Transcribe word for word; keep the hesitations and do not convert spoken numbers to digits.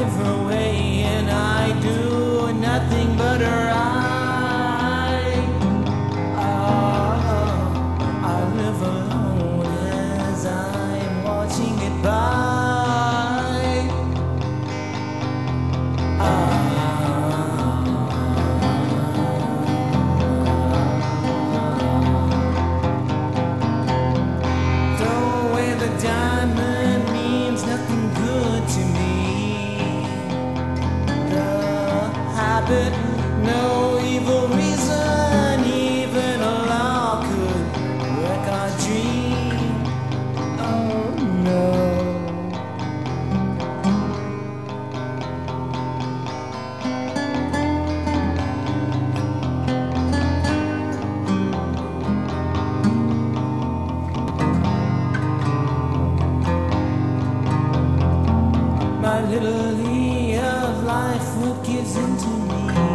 give her away, and I do nothing but ride. Ah, I live alone as I'm watching it by. Ah. Diamond means nothing good to me. The habit, no evil reason, even a law could wreck our dream. Oh no. My little of life, what gives into me?